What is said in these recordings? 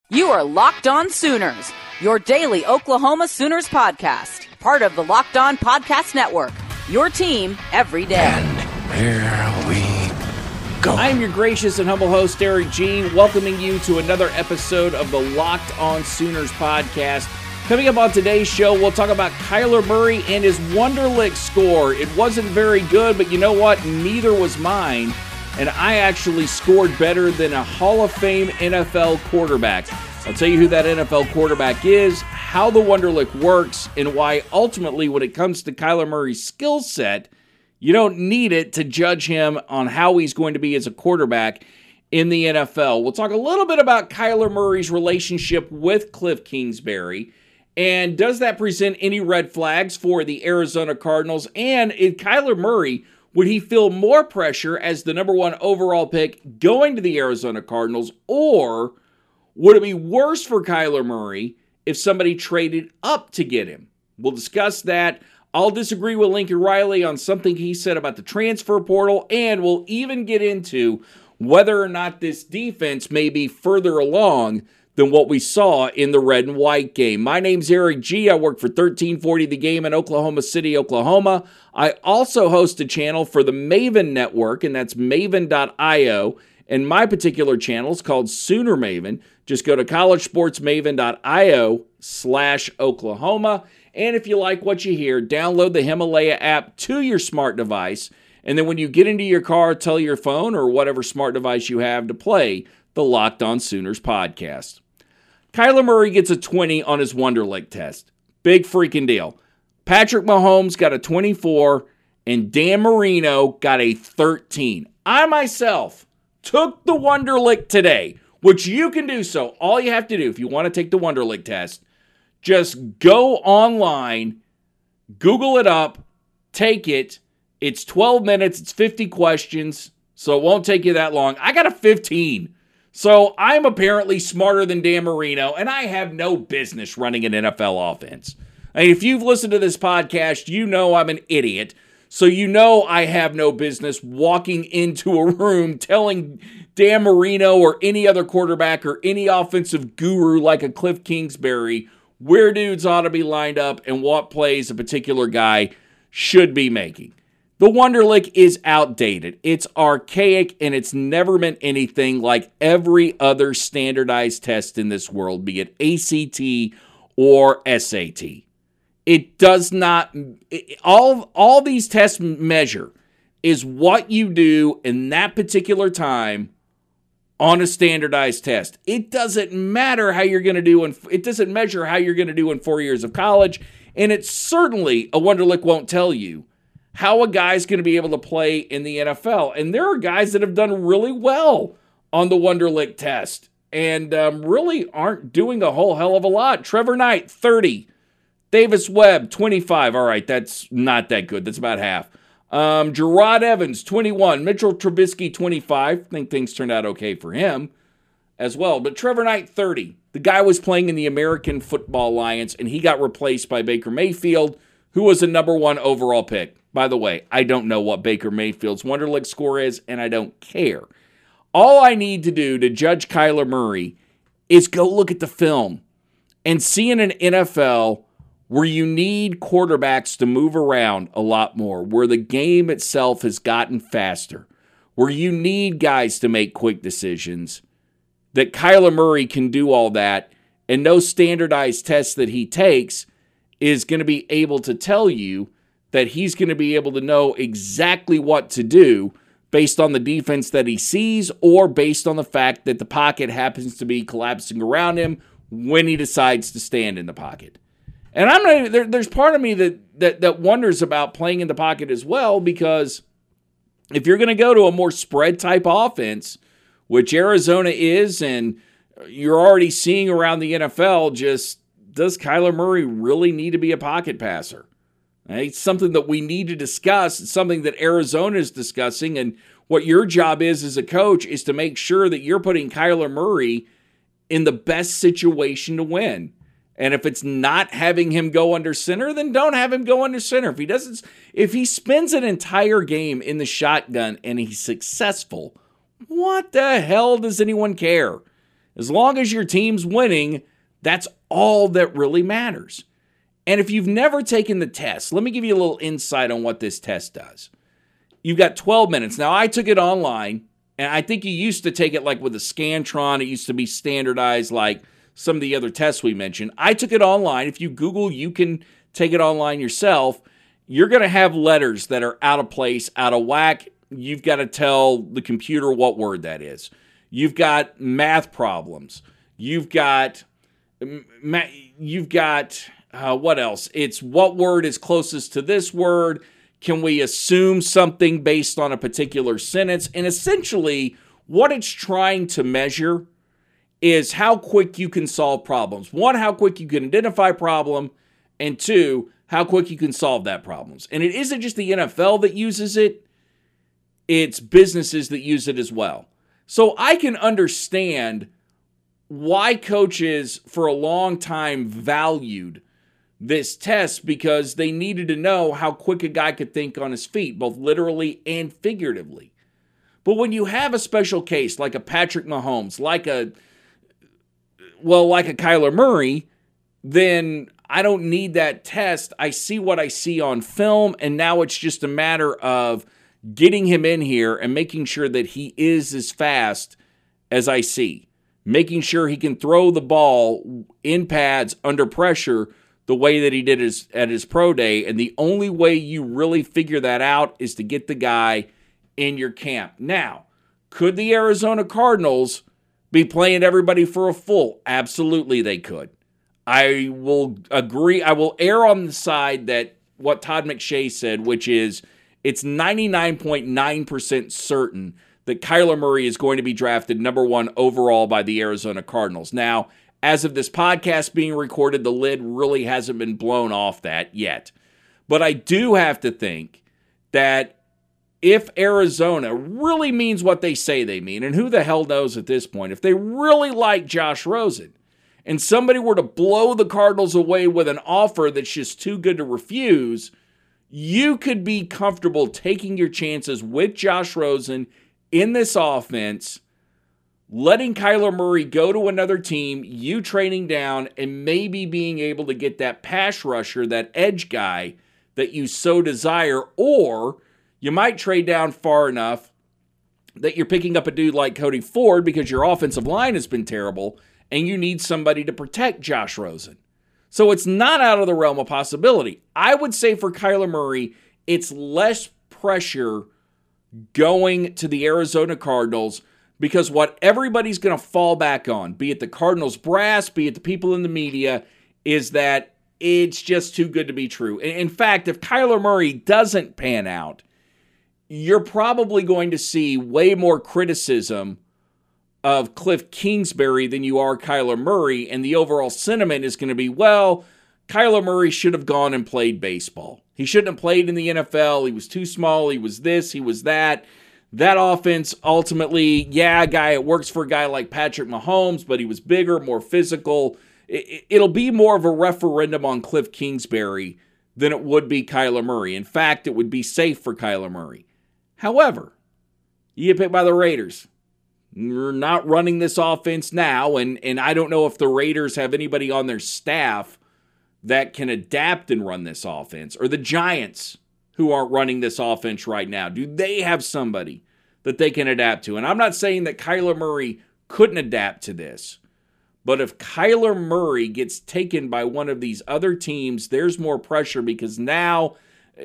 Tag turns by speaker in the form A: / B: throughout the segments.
A: You are Locked On Sooners, your daily Oklahoma Sooners podcast, part of the Locked On Podcast Network, your team every day.
B: And here we go.
C: I am your gracious and humble host, Eric G., welcoming you to another episode of the Locked On Sooners podcast. Coming up on today's show, we'll talk about Kyler Murray and his Wonderlic score. It wasn't very good, but you know what? Neither was mine. And I actually scored better than a Hall of Fame NFL quarterback. I'll tell you who that NFL quarterback is, how the Wonderlic works, and why ultimately when it comes to Kyler Murray's skill set, you don't need it to judge him on how he's going to be as a quarterback in the NFL. We'll talk a little bit about Kyler Murray's relationship with Cliff Kingsbury, and does that present any red flags for the Arizona Cardinals? And is Kyler Murray, would he feel more pressure as the number one overall pick going to the Arizona Cardinals, or would it be worse for Kyler Murray if somebody traded up to get him? We'll discuss that. I'll disagree with Lincoln Riley on something he said about the transfer portal, and we'll even get into whether or not this defense may be further along than what we saw in the red and white game. My name's Eric G. I work for 1340 The Game in Oklahoma City, Oklahoma. I also host a channel for the Maven Network, and that's maven.io. And my particular channel is called Sooner Maven. Just go to collegesportsmaven.io/Oklahoma. And if you like what you hear, download the Himalaya app to your smart device. And then when you get into your car, tell your phone or whatever smart device you have to play the Locked On Sooners podcast. Kyler Murray gets a 20 on his Wonderlic test. Big freaking deal. Patrick Mahomes got a 24, and Dan Marino got a 13. I myself took the Wonderlic today, which you can do so. All you have to do if you want to take the Wonderlic test, just go online, Google it up, take it. It's 12 minutes, it's 50 questions, so it won't take you that long. I got a 15. So I'm apparently smarter than Dan Marino, and I have no business running an NFL offense. I mean, if you've listened to this podcast, you know I'm an idiot. So you know I have no business walking into a room telling Dan Marino or any other quarterback or any offensive guru like a Cliff Kingsbury where dudes ought to be lined up and what plays a particular guy should be making. The Wonderlic is outdated. It's archaic, and it's never meant anything like every other standardized test in this world, be it ACT or SAT. It does not, all these tests measure is what you do in that particular time on a standardized test. It doesn't matter how you're going to do, it doesn't measure how you're going to do in 4 years of college, and it certainly, a Wonderlic won't tell you how a guy's going to be able to play in the NFL. And there are guys that have done really well on the Wonderlic test and really aren't doing a whole hell of a lot. Trevor Knight, 30. Davis Webb, 25. All right, that's not that good. That's about half. Gerard Evans, 21. Mitchell Trubisky, 25. I think things turned out okay for him as well. But Trevor Knight, 30. The guy was playing in the American Football Alliance, and he got replaced by Baker Mayfield, who was a number one overall pick. By the way, I don't know what Baker Mayfield's Wonderlic score is, and I don't care. All I need to do to judge Kyler Murray is go look at the film and see in an NFL where you need quarterbacks to move around a lot more, where the game itself has gotten faster, where you need guys to make quick decisions, that Kyler Murray can do all that, and no standardized test that he takes is going to be able to tell you that he's going to be able to know exactly what to do based on the defense that he sees or based on the fact that the pocket happens to be collapsing around him when he decides to stand in the pocket. And I'm not, there's part of me that wonders about playing in the pocket as well, because if you're going to go to a more spread type offense, which Arizona is, and you're already seeing around the NFL, just does Kyler Murray really need to be a pocket passer? It's something that we need to discuss. It's something that Arizona is discussing. And what your job is as a coach is to make sure that you're putting Kyler Murray in the best situation to win. And if it's not having him go under center, then don't have him go under center. If he spends an entire game in the shotgun and he's successful, what the hell does anyone care? As long as your team's winning, that's all that really matters. And if you've never taken the test, let me give you a little insight on what this test does. You've got 12 minutes. Now, I took it online, and I think you used to take it like with a Scantron. It used to be standardized like some of the other tests we mentioned. I took it online. If you Google, you can take it online yourself. You're going to have letters that are out of place, out of whack. You've got to tell the computer what word that is. You've got math problems. You've got what else? It's what word is closest to this word. Can we assume something based on a particular sentence? And essentially, what it's trying to measure is how quick you can solve problems. One, how quick you can identify a problem. And two, how quick you can solve that problems. And it isn't just the NFL that uses it. It's businesses that use it as well. So I can understand why coaches for a long time valued this test, because they needed to know how quick a guy could think on his feet, both literally and figuratively. But when you have a special case like a Patrick Mahomes, like a Kyler Murray, then I don't need that test. I see what I see on film, and now it's just a matter of getting him in here and making sure that he is as fast as I see. Making sure he can throw the ball in pads under pressure the way that he did at his pro day. And the only way you really figure that out is to get the guy in your camp. Now, could the Arizona Cardinals be playing everybody for a full? Absolutely they could. I will agree. I will err on the side that what Todd McShay said, which is it's 99.9% certain that Kyler Murray is going to be drafted number 1 overall by the Arizona Cardinals. Now, as of this podcast being recorded, the lid really hasn't been blown off that yet. But I do have to think that if Arizona really means what they say they mean, and who the hell knows at this point, if they really like Josh Rosen, and somebody were to blow the Cardinals away with an offer that's just too good to refuse, you could be comfortable taking your chances with Josh Rosen in this offense, letting Kyler Murray go to another team, you trading down, and maybe being able to get that pass rusher, that edge guy that you so desire, or you might trade down far enough that you're picking up a dude like Cody Ford because your offensive line has been terrible, and you need somebody to protect Josh Rosen. So it's not out of the realm of possibility. I would say for Kyler Murray, it's less pressure going to the Arizona Cardinals, because what everybody's going to fall back on, be it the Cardinals brass, be it the people in the media, is that it's just too good to be true. In fact, if Kyler Murray doesn't pan out, you're probably going to see way more criticism of Cliff Kingsbury than you are Kyler Murray, and the overall sentiment is going to be, well, Kyler Murray should have gone and played baseball. He shouldn't have played in the NFL. He was too small. He was this. He was that. That offense, ultimately, it works for a guy like Patrick Mahomes, but he was bigger, more physical. It'll be more of a referendum on Cliff Kingsbury than it would be Kyler Murray. In fact, it would be safe for Kyler Murray. However, you get picked by the Raiders. You're not running this offense now, and I don't know if the Raiders have anybody on their staff that can adapt and run this offense, or the Giants, who aren't running this offense right now. Do they have somebody that they can adapt to? And I'm not saying that Kyler Murray couldn't adapt to this, but if Kyler Murray gets taken by one of these other teams, there's more pressure, because now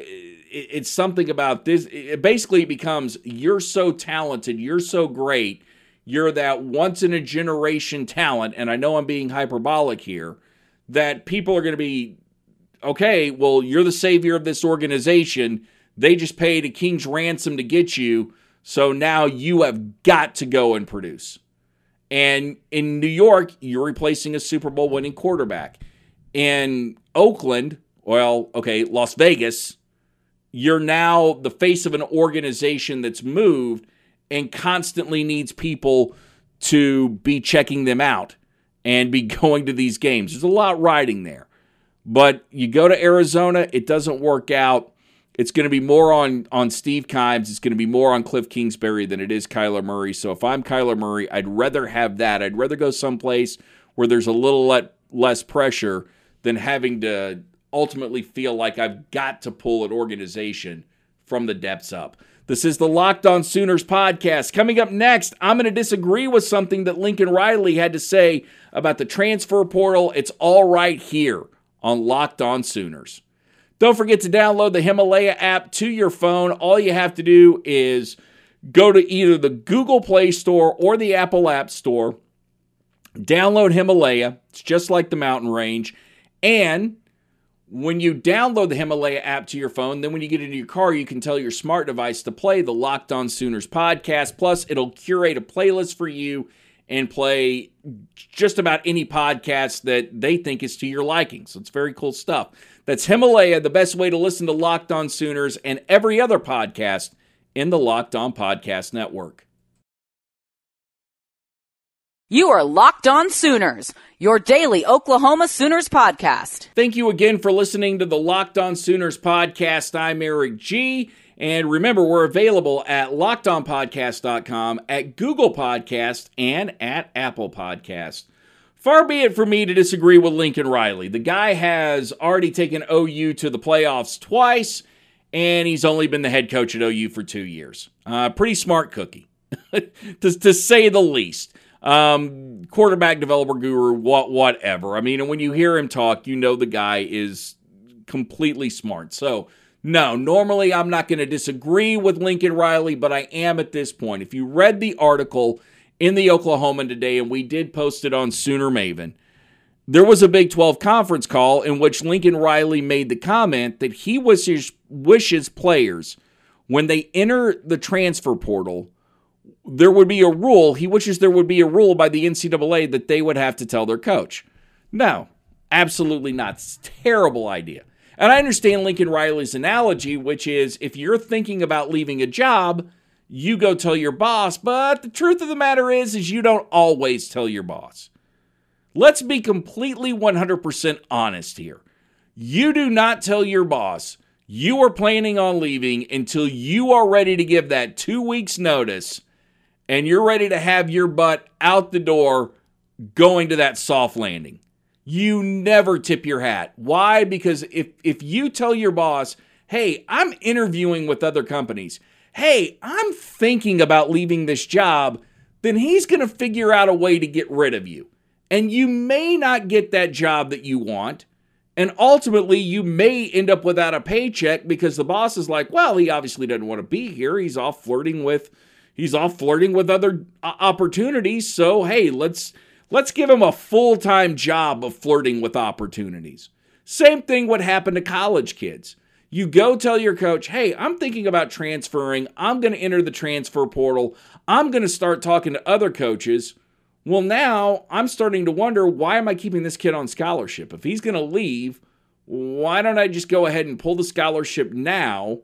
C: it's something about this. It basically becomes, you're so talented, you're so great, you're that once-in-a-generation talent, and I know I'm being hyperbolic here, that people are going to be, okay, well, you're the savior of this organization. They just paid a king's ransom to get you, so now you have got to go and produce. And in New York, you're replacing a Super Bowl winning quarterback. In Oakland, Las Vegas, you're now the face of an organization that's moved and constantly needs people to be checking them out and be going to these games. There's a lot riding there. But you go to Arizona, it doesn't work out. It's going to be more on Steve Kimes. It's going to be more on Cliff Kingsbury than it is Kyler Murray. So if I'm Kyler Murray, I'd rather have that. I'd rather go someplace where there's a little less pressure than having to ultimately feel like I've got to pull an organization from the depths up. This is the Locked On Sooners podcast. Coming up next, I'm going to disagree with something that Lincoln Riley had to say about the transfer portal. It's all right here on Locked On Sooners. Don't forget to download the Himalaya app to your phone. All you have to do is go to either the Google Play Store or the Apple App Store. Download Himalaya. It's just like the mountain range. And when you download the Himalaya app to your phone, then when you get into your car, you can tell your smart device to play the Locked On Sooners podcast. Plus, it'll curate a playlist for you and play just about any podcast that they think is to your liking. So it's very cool stuff. That's Himalaya, the best way to listen to Locked On Sooners and every other podcast in the Locked On Podcast Network.
A: You are Locked On Sooners, your daily Oklahoma Sooners podcast.
C: Thank you again for listening to the Locked On Sooners podcast. I'm Eric G. And remember, we're available at LockedOnPodcast.com, at Google Podcast, and at Apple Podcast. Far be it for me to disagree with Lincoln Riley. The guy has already taken OU to the playoffs twice, and he's only been the head coach at OU for 2 years. Pretty smart cookie, to say the least. Quarterback developer guru, whatever. I mean, and when you hear him talk, you know the guy is completely smart. So, no, normally I'm not going to disagree with Lincoln Riley, but I am at this point. If you read the article in the Oklahoman today, and we did post it on Sooner Maven, there was a Big 12 conference call in which Lincoln Riley made the comment that he wishes players, when they enter the transfer portal, there would be a rule. He wishes there would be a rule by the NCAA that they would have to tell their coach. No, absolutely not. It's a terrible idea. And I understand Lincoln Riley's analogy, which is if you're thinking about leaving a job, you go tell your boss. But the truth of the matter is you don't always tell your boss. Let's be completely 100% honest here. You do not tell your boss you are planning on leaving until you are ready to give that 2 weeks notice and you're ready to have your butt out the door going to that soft landing. You never tip your hat. Why? Because if you tell your boss, hey, I'm interviewing with other companies, hey, I'm thinking about leaving this job, then he's going to figure out a way to get rid of you. And you may not get that job that you want. And ultimately, you may end up without a paycheck because the boss is like, well, he obviously doesn't want to be here. He's off flirting with other opportunities. So, hey, let's give him a full-time job of flirting with opportunities. Same thing would happen to college kids. You go tell your coach, hey, I'm thinking about transferring. I'm going to enter the transfer portal. I'm going to start talking to other coaches. Well, now I'm starting to wonder, why am I keeping this kid on scholarship? If he's going to leave, why don't I just go ahead and pull the scholarship now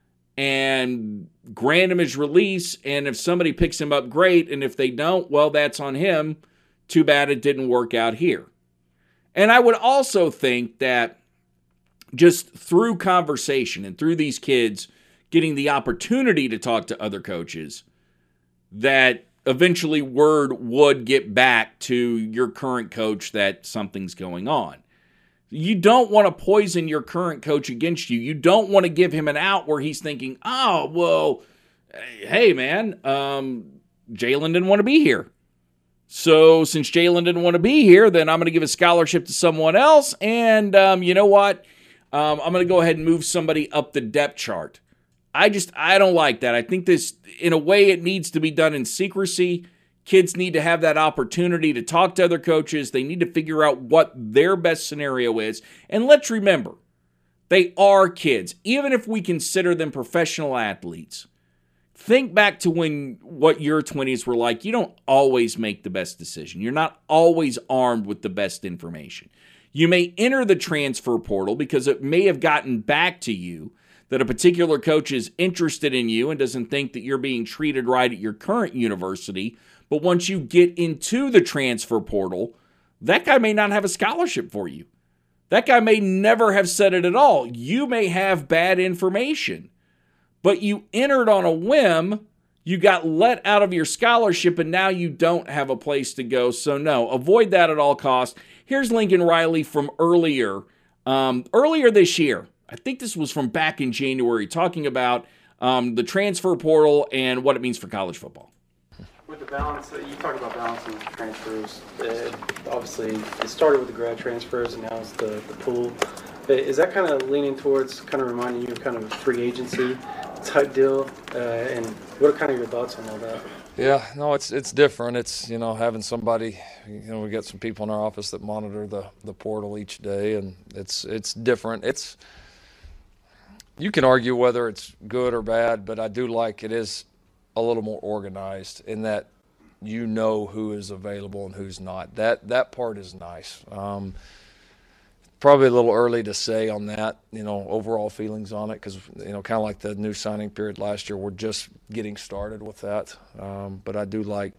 C: and grant him his release? And if somebody picks him up, great. And if they don't, well, that's on him. Too bad it didn't work out here. And I would also think that just through conversation and through these kids getting the opportunity to talk to other coaches, that eventually word would get back to your current coach that something's going on. You don't want to poison your current coach against you. You don't want to give him an out where he's thinking, oh, well, hey, man, Jalen didn't want to be here. So since Jalen didn't want to be here, then I'm going to give a scholarship to someone else. And you know what? I'm going to go ahead and move somebody up the depth chart. I don't like that. I think this, in a way, it needs to be done in secrecy. Kids need to have that opportunity to talk to other coaches. They need to figure out what their best scenario is. And let's remember, they are kids. Even if we consider them professional athletes, think back to what your 20s were like. You don't always make the best decision. You're not always armed with the best information. You may enter the transfer portal because it may have gotten back to you that a particular coach is interested in you and doesn't think that you're being treated right at your current university. But once you get into the transfer portal, that guy may not have a scholarship for you. That guy may never have said it at all. You may have bad information, but you entered on a whim. You got let out of your scholarship, and now you don't have a place to go. So no, avoid that at all costs. Here's Lincoln Riley from earlier this year. I think this was from back in January, talking about the transfer portal and what it means for college football.
D: With the balance, you talk about balancing transfers. Obviously, it started with the grad transfers, and now it's the pool. Is that kind of leaning towards kind of reminding you of kind of a free agency type deal? And what are kind of your thoughts on all that?
E: Yeah, no, it's different. It's, having somebody, we got some people in our office that monitor the portal each day, and it's different. You can argue whether it's good or bad, but I do like it is a little more organized in that who is available and who's not. That part is nice. Probably a little early to say on that, overall feelings on it, because, kind of like the new signing period last year, we're just getting started with that. But you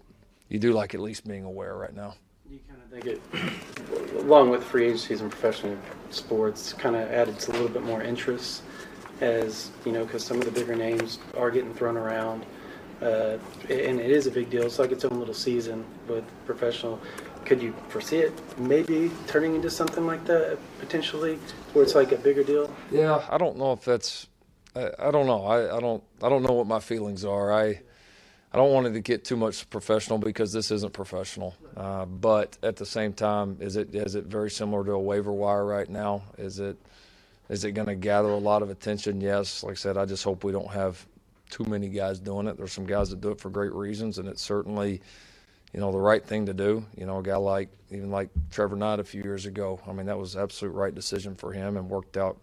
E: do like at least being aware right now.
D: You kind of think it, along with free agencies and professional sports, kind of added to a little bit more interest as, because some of the bigger names are getting thrown around. And it is a big deal. It's like its own little season with professional. Could you foresee it maybe turning into something like that potentially, where it's like a bigger deal?
E: Yeah, I don't know if that's. I don't know. I don't know what my feelings are. I don't want it to get too much professional because this isn't professional. But at the same time, is it very similar to a waiver wire right now? Is it going to gather a lot of attention? Yes. Like I said, I just hope we don't have too many guys doing it. There's some guys that do it for great reasons, and it's certainly, the right thing to do. A guy like Trevor Knight a few years ago. I mean, that was the absolute right decision for him and worked out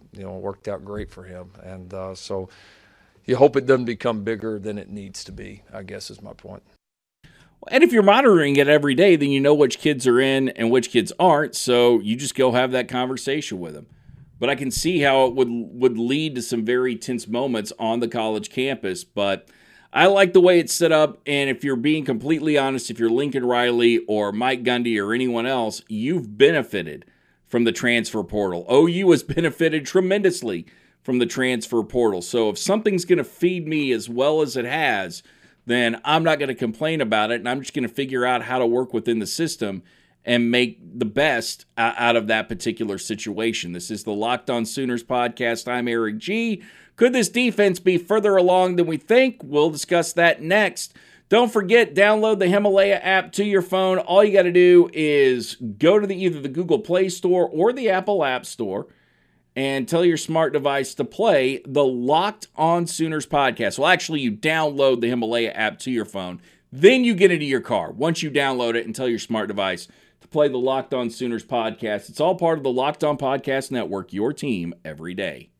E: great for him. And so you hope it doesn't become bigger than it needs to be, I guess is my point.
C: And if you're monitoring it every day, then you know which kids are in and which kids aren't, so you just go have that conversation with them. But I can see how it would lead to some very tense moments on the college campus. But I like the way it's set up, and if you're being completely honest, if you're Lincoln Riley or Mike Gundy or anyone else, you've benefited from the transfer portal. OU has benefited tremendously from the transfer portal. So if something's going to feed me as well as it has, then I'm not going to complain about it, and I'm just going to figure out how to work within the system and make the best out of that particular situation. This is the Locked On Sooners podcast. I'm Eric G. Could this defense be further along than we think? We'll discuss that next. Don't forget, download the Himalaya app to your phone. All you got to do is go to either the Google Play Store or the Apple App Store and tell your smart device to play the Locked On Sooners podcast. Well, actually, you download the Himalaya app to your phone. Then you get into your car. Once you download it and tell your smart device to play the Locked On Sooners podcast. It's all part of the Locked On Podcast Network, your team every day.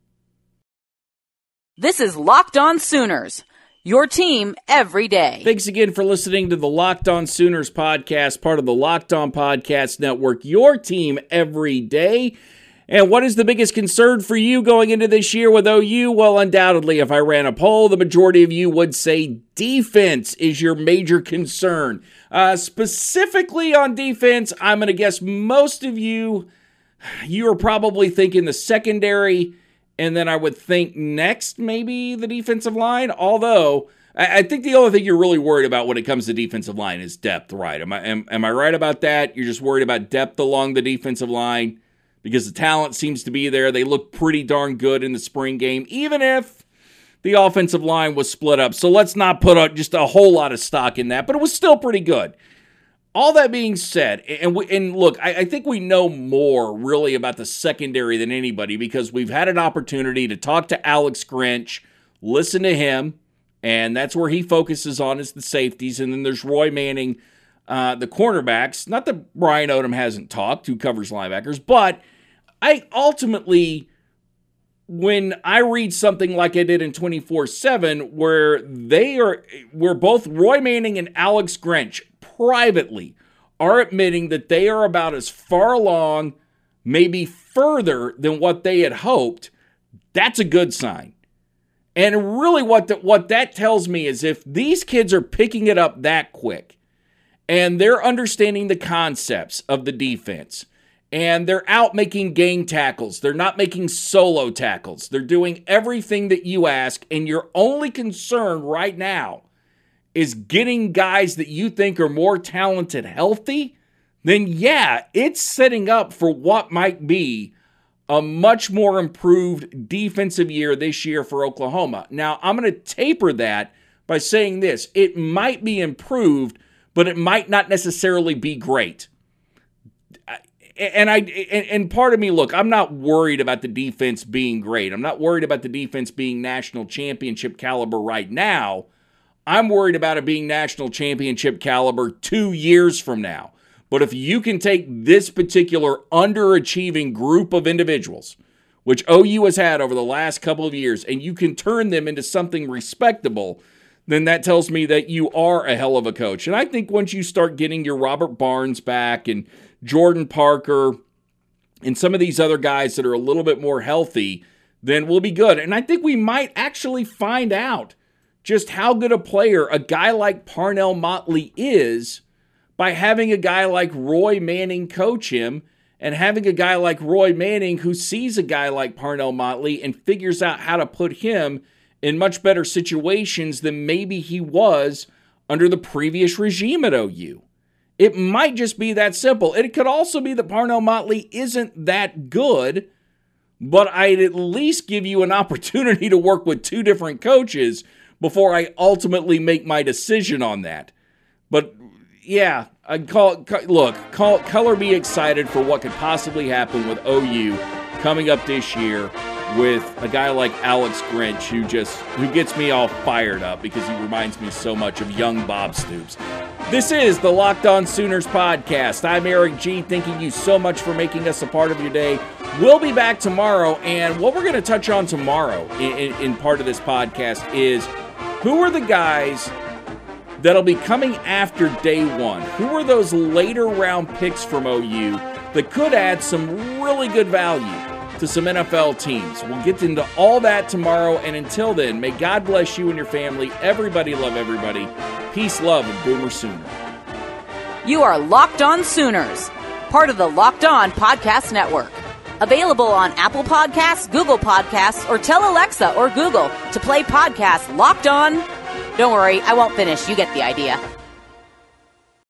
A: This is Locked On Sooners, your team every day.
C: Thanks again for listening to the Locked On Sooners podcast, part of the Locked On Podcast Network, your team every day. And what is the biggest concern for you going into this year with OU? Well, undoubtedly, if I ran a poll, the majority of you would say defense is your major concern. Specifically on defense, I'm going to guess most of you are probably thinking the secondary, and then I would think next maybe the defensive line. Although, I think the only thing you're really worried about when it comes to defensive line is depth, right? Am I right about that? You're just worried about depth along the defensive line? Because the talent seems to be there. They look pretty darn good in the spring game, even if the offensive line was split up. So let's not put just a whole lot of stock in that, but it was still pretty good. All that being said, and look, I think we know more really about the secondary than anybody because we've had an opportunity to talk to Alex Grinch, listen to him, and that's where he focuses on is the safeties. And then there's Roy Manning, the cornerbacks. Not that Brian Odom hasn't talked, who covers linebackers, but I ultimately, when I read something like I did in 24/7, where both Roy Manning and Alex Grinch privately are admitting that they are about as far along, maybe further than what they had hoped, that's a good sign. And really what that tells me is if these kids are picking it up that quick and they're understanding the concepts of the defense, and they're out making gang tackles. They're not making solo tackles. They're doing everything that you ask, and your only concern right now is getting guys that you think are more talented healthy, then yeah, it's setting up for what might be a much more improved defensive year this year for Oklahoma. Now, I'm going to taper that by saying this. It might be improved, but it might not necessarily be great. And part of me, look, I'm not worried about the defense being great. I'm not worried about the defense being national championship caliber right now. I'm worried about it being national championship caliber 2 years from now. But if you can take this particular underachieving group of individuals, which OU has had over the last couple of years, and you can turn them into something respectable, then that tells me that you are a hell of a coach. And I think once you start getting your Robert Barnes back and Jordan Parker and some of these other guys that are a little bit more healthy, then we'll be good. And I think we might actually find out just how good a player a guy like Parnell Motley is by having a guy like Roy Manning coach him, and having a guy like Roy Manning who sees a guy like Parnell Motley and figures out how to put him in much better situations than maybe he was under the previous regime at OU. It might just be that simple. It could also be that Parnell Motley isn't that good, but I'd at least give you an opportunity to work with two different coaches before I ultimately make my decision on that. But yeah, color me excited for what could possibly happen with OU coming up this year with a guy like Alex Grinch who gets me all fired up because he reminds me so much of young Bob Stoops. This is the Locked On Sooners podcast. I'm Eric G. Thanking you so much for making us a part of your day. We'll be back tomorrow, and what we're going to touch on tomorrow in part of this podcast is who are the guys that'll be coming after day one? Who are those later round picks from OU that could add some really good value to some NFL teams? We'll get into all that tomorrow, and until then, may God bless you and your family. Everybody love everybody. Peace, love, and Boomer Sooner.
A: You are Locked On Sooners, part of the Locked On Podcast Network. Available on Apple Podcasts, Google Podcasts, or tell Alexa or Google to play podcast Locked On. Don't worry, I won't finish. You get the idea.